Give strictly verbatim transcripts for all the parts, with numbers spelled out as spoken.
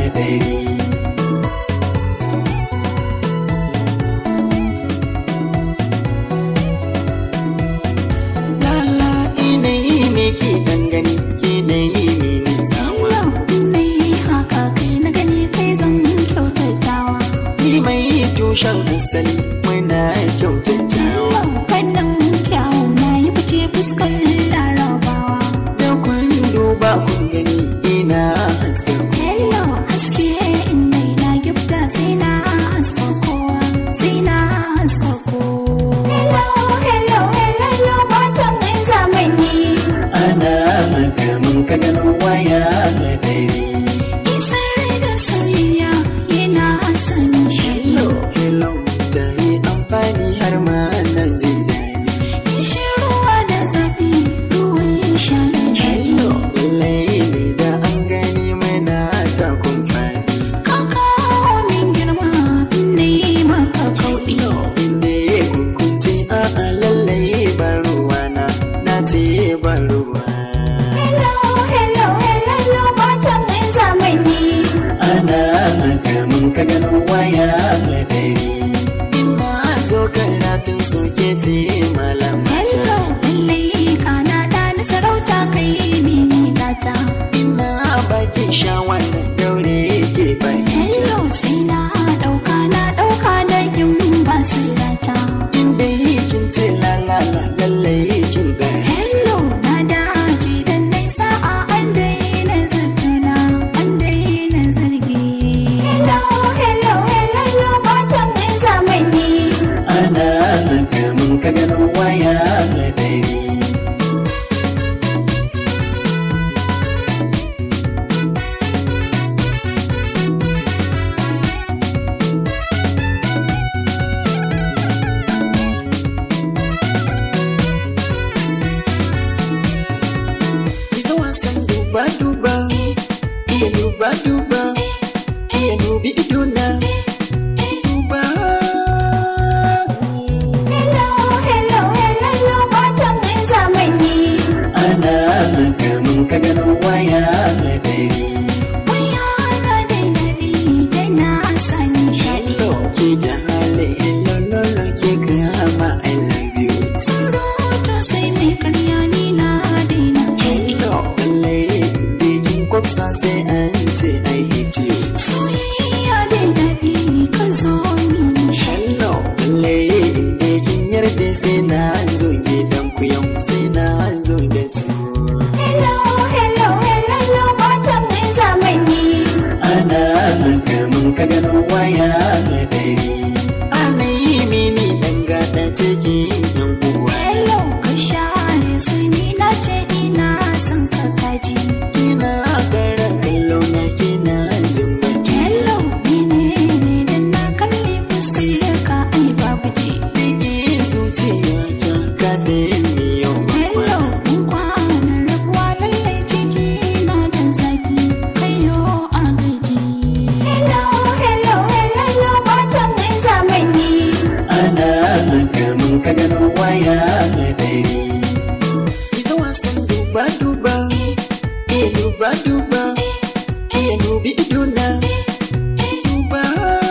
dari. Lala ina yi me ke dangane ke na yi mini tsawa. Na yi haka kai na gani kai zan kyautatawa. Ni mai tushen asali muna kyautatawa. Wannan kyawu na yi fice fuskar larabawa. Da kun duba kun gani ina haska. Hello haske inda na gifta sai na haska kowa sai na haska kowa. Hello hello hello matan mai zamani. Ana makamin ka gano waya dari. Isar da soyayya yana son shi. Hello hello ta yi amfani har ma na ji daɗi. Kishi ruwa da zafi ruwan sha da Hello laili da an gani mana takun fadi. Kaka min girma ne maka kauɗi. Inda ya kunkunce a lallai baruwana na ce baruwa. Hello hello hello matan mai zamani. Ana makamin ka gano waya dari. Ina zo karatun soke ce malamata. Hello lallai kana da na sarauta kai mini gata. Ina bakin shawar da daure ke fahimta. Hello sai na ɗauka na ɗauka da yin basirata. Inda kin ce lalala lallai kin gari. Hello na dace dan dai sa'a an daina zartuna an daina zargi. Hello hello hello matan mai zamani. Ana makamin ka gano waya dari. Ita wasan duba-duba, iya duba-duba, iya dubi idona. Duba. Hello hello hello matan mai zamani. Ana makamin ka gano waya dari. Waya na dai daɗi dai na san shaɗi. Ke da hali lololo ke kama I love you. Surutu sai mai karya ni na daina haɗi. Lallai inda kin kwafsa sai an ce I hate you. Soyayya dai daɗi ka zo mini shaɗi. Lallai inda kin yarda sai na zo gidan ku yau sai na zo da su. Hello hello hello matan mai zamani. Ana makamin ka gano waya dari. Ana yi mini dangada cikin yan uwa. Hello ka share su ni na ce ina son ka kaji. Kina gara kallo na kina zumbatu. Hello mene ne dan na kalli fuskar ka ai babu ji. Bigi zuciyata kafin miyo Hello in kwana rabuwa lallai ciki na da zafi kayo a gaji. Hello hello hello matan mai zamani. Ana makamin ka gano waya dari. Ita wasan duba-duba, iya duba-duba, iya dubi idona. Duba.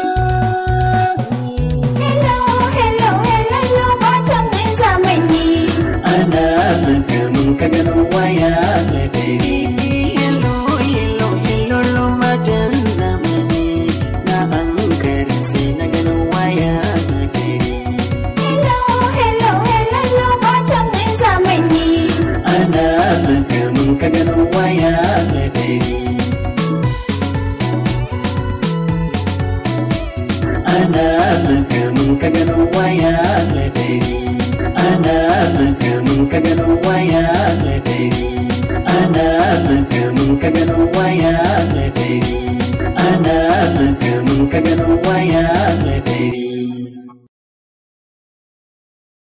Hello hello hello matan mai zamani. Ana makamin ka gano waya dari. Hello, hello, hello, matan zamani. Na ankara sai na gano waya dari. Hello hello hello matan mai zamani. Ana makamin ka gano waya dari. Ana makamin ka gano waya dari. Ana makamin ka gano waya dari. Ana makamin ka gano waya dari. Ana makamin ka gano waya dari.